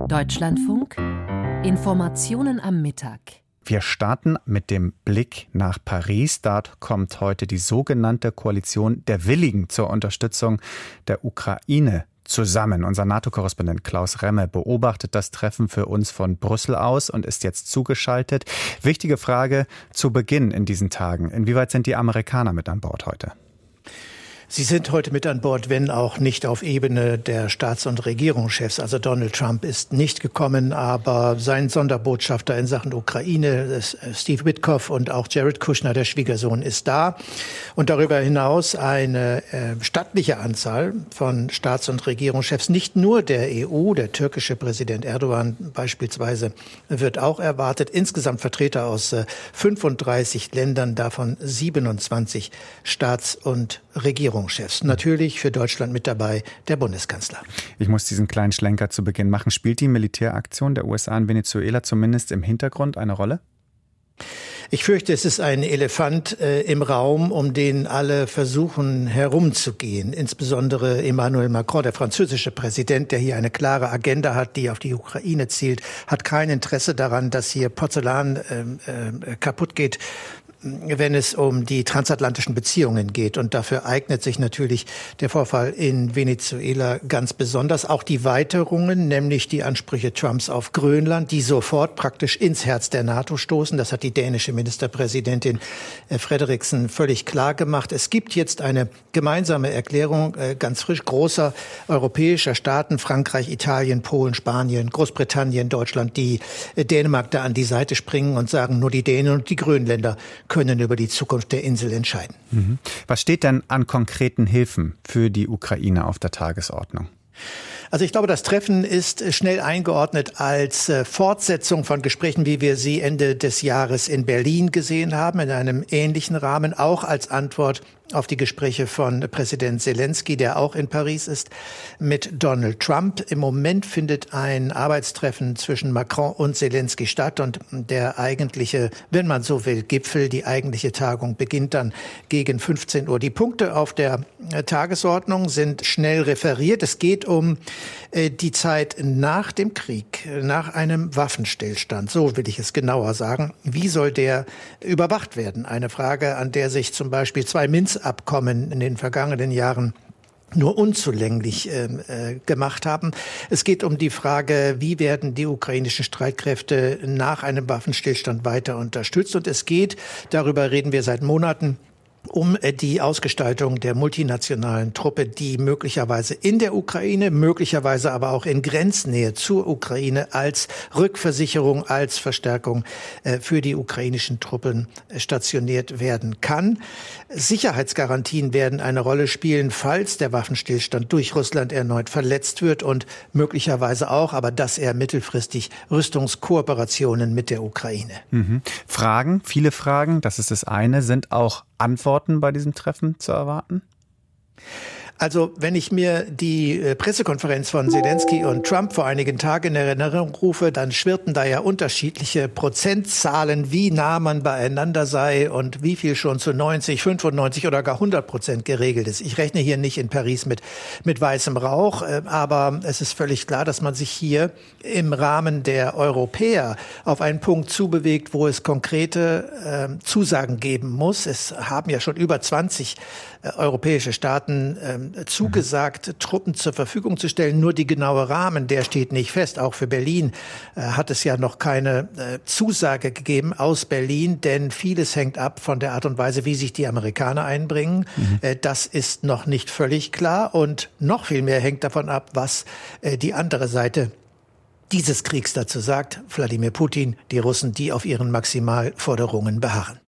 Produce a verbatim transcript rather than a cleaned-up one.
Deutschlandfunk. Informationen am Mittag. Wir starten mit dem Blick nach Paris. Dort kommt heute die sogenannte Koalition der Willigen zur Unterstützung der Ukraine zusammen. Unser NATO-Korrespondent Klaus Remme beobachtet das Treffen für uns von Brüssel aus und ist jetzt zugeschaltet. Wichtige Frage zu Beginn in diesen Tagen. Inwieweit sind die Amerikaner mit an Bord heute? Sie sind heute mit an Bord, wenn auch nicht auf Ebene der Staats- und Regierungschefs. Also Donald Trump ist nicht gekommen, aber sein Sonderbotschafter in Sachen Ukraine, Steve Witkoff, und auch Jared Kushner, der Schwiegersohn, ist da. Und darüber hinaus eine äh, stattliche Anzahl von Staats- und Regierungschefs, nicht nur der E U, der türkische Präsident Erdogan beispielsweise wird auch erwartet. Insgesamt Vertreter aus äh, fünfunddreißig Ländern, davon siebenundzwanzig Staats- und Regierungschefs. Natürlich für Deutschland mit dabei der Bundeskanzler. Ich muss diesen kleinen Schlenker zu Beginn machen. Spielt die Militäraktion der U S A in Venezuela zumindest im Hintergrund eine Rolle? Ich fürchte, es ist ein Elefant äh, im Raum, um den alle versuchen herumzugehen. Insbesondere Emmanuel Macron, der französische Präsident, der hier eine klare Agenda hat, die auf die Ukraine zielt, hat kein Interesse daran, dass hier Porzellan äh, äh, kaputt geht, wenn es um die transatlantischen Beziehungen geht. Und dafür eignet sich natürlich der Vorfall in Venezuela ganz besonders. Auch die Weiterungen, nämlich die Ansprüche Trumps auf Grönland, die sofort praktisch ins Herz der NATO stoßen. Das hat die dänische Ministerpräsidentin Frederiksen völlig klar gemacht. Es gibt jetzt eine gemeinsame Erklärung, ganz frisch, großer europäischer Staaten, Frankreich, Italien, Polen, Spanien, Großbritannien, Deutschland, die Dänemark da an die Seite springen und sagen, nur die Dänen und die Grönländer können über die Zukunft der Insel entscheiden. Mhm. Was steht denn an konkreten Hilfen für die Ukraine auf der Tagesordnung? Also ich glaube, das Treffen ist schnell eingeordnet als Fortsetzung von Gesprächen, wie wir sie Ende des Jahres in Berlin gesehen haben, in einem ähnlichen Rahmen, auch als Antwort auf die Gespräche von Präsident Zelensky, der auch in Paris ist, mit Donald Trump. Im Moment findet ein Arbeitstreffen zwischen Macron und Zelensky statt und der eigentliche, wenn man so will, Gipfel, die eigentliche Tagung beginnt dann gegen fünfzehn Uhr. Die Punkte auf der Tagesordnung sind schnell referiert. Es geht um die Zeit nach dem Krieg, nach einem Waffenstillstand. So will ich es genauer sagen. Wie soll der überwacht werden? Eine Frage, an der sich zum Beispiel zwei Minsk-Abkommen in den vergangenen Jahren nur unzulänglich äh, gemacht haben. Es geht um die Frage, wie werden die ukrainischen Streitkräfte nach einem Waffenstillstand weiter unterstützt. Und es geht, darüber reden wir seit Monaten, um die Ausgestaltung der multinationalen Truppe, die möglicherweise in der Ukraine, möglicherweise aber auch in Grenznähe zur Ukraine als Rückversicherung, als Verstärkung für die ukrainischen Truppen stationiert werden kann. Sicherheitsgarantien werden eine Rolle spielen, falls der Waffenstillstand durch Russland erneut verletzt wird und möglicherweise auch, aber das eher mittelfristig, Rüstungskooperationen mit der Ukraine. Mhm. Fragen, viele Fragen, das ist das eine, sind auch Antworten bei diesem Treffen zu erwarten? Also wenn ich mir die äh, Pressekonferenz von Zelensky und Trump vor einigen Tagen in Erinnerung rufe, dann schwirrten da ja unterschiedliche Prozentzahlen, wie nah man beieinander sei und wie viel schon zu neunzig, fünfundneunzig oder gar hundert Prozent geregelt ist. Ich rechne hier nicht in Paris mit, mit weißem Rauch, äh, aber es ist völlig klar, dass man sich hier im Rahmen der Europäer auf einen Punkt zubewegt, wo es konkrete äh, Zusagen geben muss. Es haben ja schon über zwanzig äh, europäische Staaten äh, zugesagt, Truppen zur Verfügung zu stellen. Nur die genaue Rahmen, der steht nicht fest. Auch für Berlin äh, hat es ja noch keine äh, Zusage gegeben aus Berlin, denn vieles hängt ab von der Art und Weise, wie sich die Amerikaner einbringen. Mhm. Äh, das ist noch nicht völlig klar und noch viel mehr hängt davon ab, was äh, die andere Seite dieses Kriegs dazu sagt. Wladimir Putin, die Russen, die auf ihren Maximalforderungen beharren.